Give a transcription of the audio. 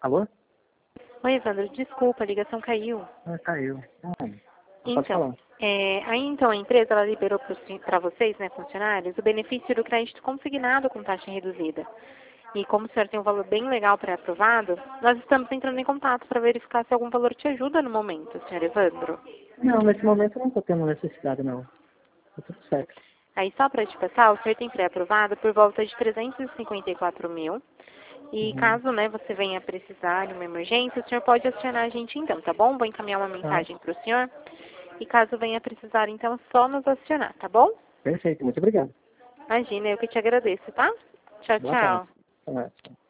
Alô? Oi, Evandro, desculpa, a ligação caiu. Ah, caiu. Pode Então, falar. a empresa ela liberou para vocês, né, funcionários, o benefício do crédito consignado com taxa reduzida. E como o senhor tem um valor bem legal pré-aprovado, nós estamos entrando em contato para verificar se algum valor te ajuda no momento, senhor Evandro. Não, nesse momento eu não estou tendo necessidade, não. Tá tudo certo. Aí, só para te passar, o senhor tem pré-aprovado por volta de 354 mil. E Uhum. caso, né, você venha precisar de uma emergência, o senhor pode acionar a gente então, tá bom? Vou encaminhar uma Tá. mensagem para o senhor. E caso venha precisar, então, só nos acionar, tá bom? Perfeito, muito obrigado. Imagina, eu que te agradeço, tá? Tchau, Boa tarde. tchau. Até mais.